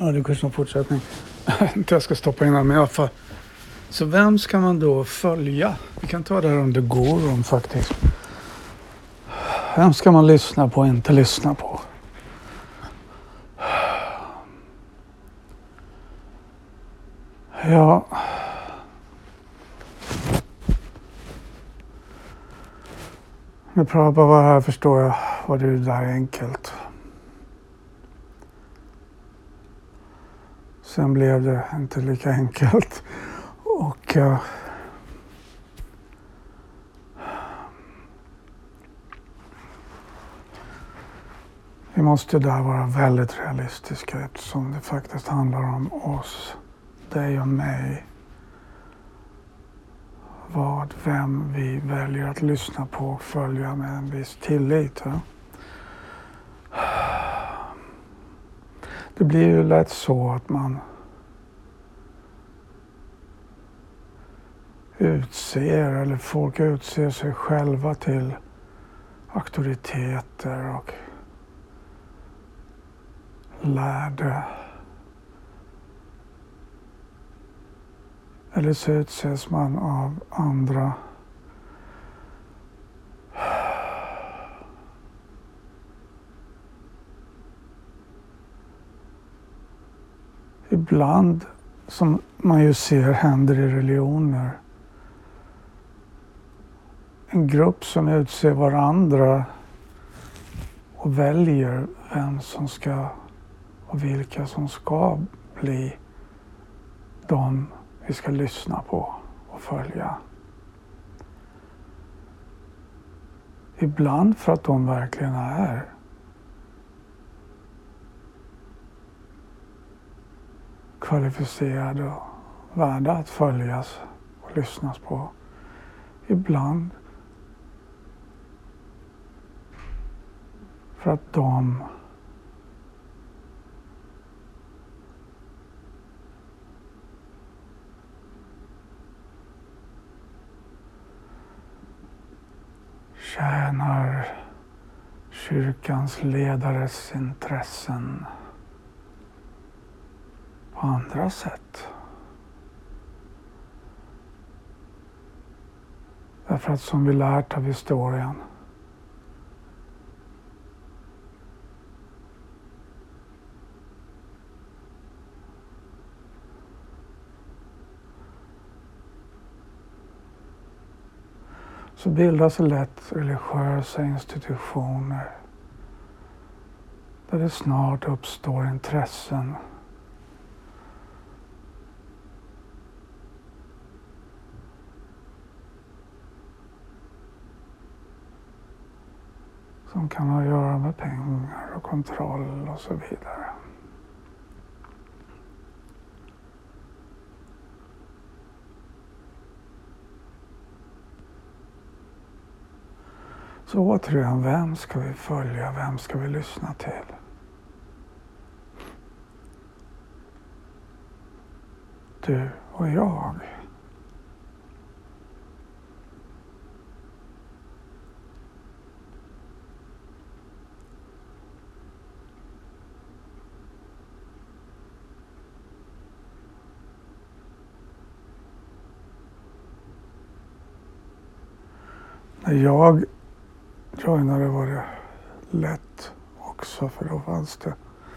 Ja, det kanske någon fortsättning. Inte jag ska stoppa in den, men i alla fall. Så vem ska man då följa? Vi kan ta det här under Goron faktiskt. Vem ska man lyssna på och inte lyssna på? Ja. Med Prabhupada här förstår jag vad det där är enkelt. Sen blev det inte lika enkelt. Och vi måste där vara väldigt realistiska eftersom det faktiskt handlar om oss, dig och mig. Vem vi väljer att lyssna på och följa med en viss tillit. Ja? Det blir ju lätt så att man eller folk utser sig själva till auktoriteter och lärde. Eller så utses man av andra. Ibland, som man ju ser händer i religioner, en grupp som utser varandra och väljer vem som ska och vilka som ska bli de vi ska lyssna på och följa. Ibland för att de verkligen är kvalificerade och värda att följas och lyssnas på. Ibland för att de tjänar kyrkans ledares intressen på andra sätt. Därför att som vi lärt av historien så bildas lätt religiösa institutioner där det snart uppstår intressen som kan ha att göra med pengar och kontroll och så vidare. Så återigen, vem ska vi följa? Vem ska vi lyssna till? Du och jag. När jag joinade var det lätt också, för då fanns det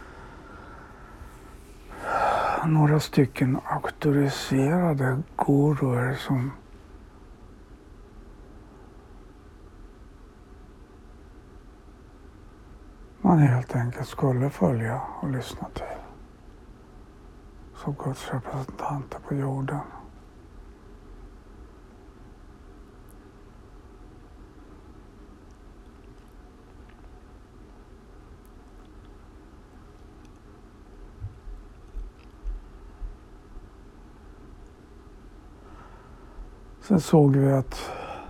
några stycken auktoriserade guruer som man helt enkelt skulle följa och lyssna till som Guds representanter på jorden. Sen såg vi att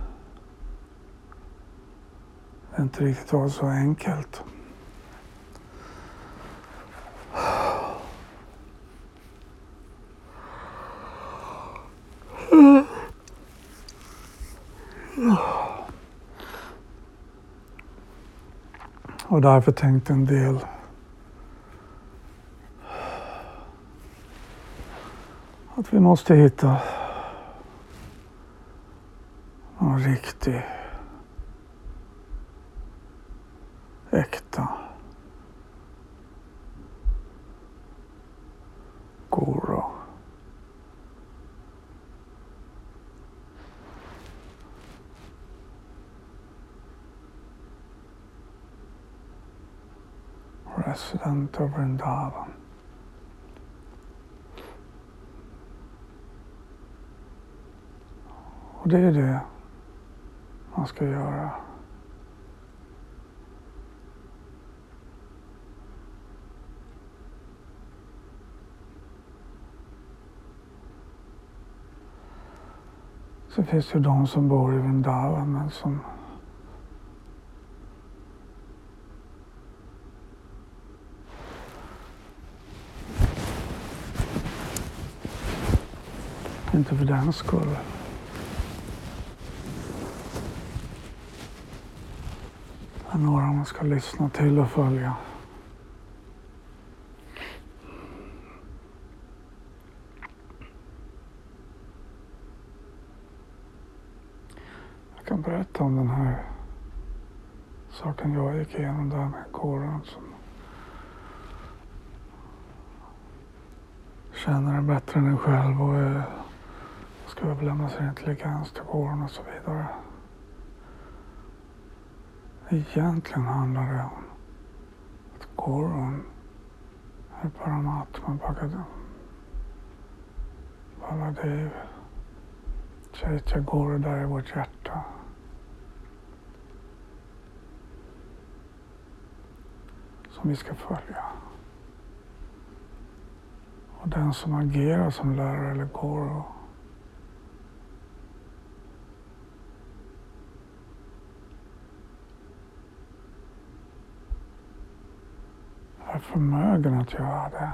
det inte riktigt var så enkelt. Och därför tänkte en del Att vi måste hitta någon riktig, äkta guru. Resident of Vrindavan. Och det är det man ska göra. Så finns det de som bor i Vrindavan men som inte för den skull är några man ska lyssna till och följa. Jag kan berätta om den här saken jag gick igenom där med kåren som känner det bättre än en själv och ska överlämna sin intelligens till kåren och så vidare. Egentligen handlar det om att kåren är Paramatma Baladev Chaitya Guru där i vårt hjärta. Som vi ska följa. Och den som agerar som lärare eller guru är förmögen att göra det.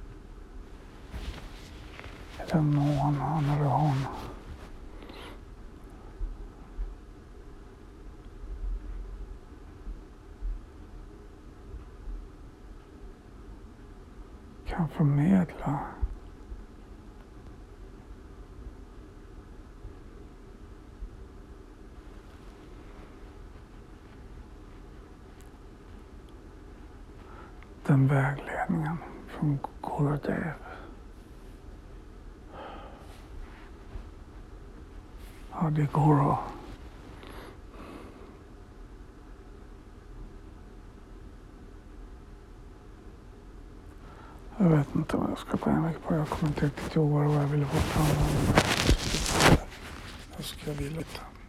I den mån han eller hon kan förmedla den vägledningen från Gurudev. Adi Guru. Jag vet inte vad jag ska gå in på. Jag kommer inte riktigt ihåg vad jag ville få fram. Jag ska vilja lite.